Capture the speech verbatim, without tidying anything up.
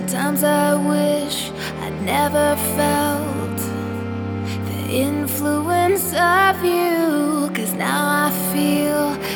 Sometimes I wish I'd never felt the influence of you, 'cause now I feel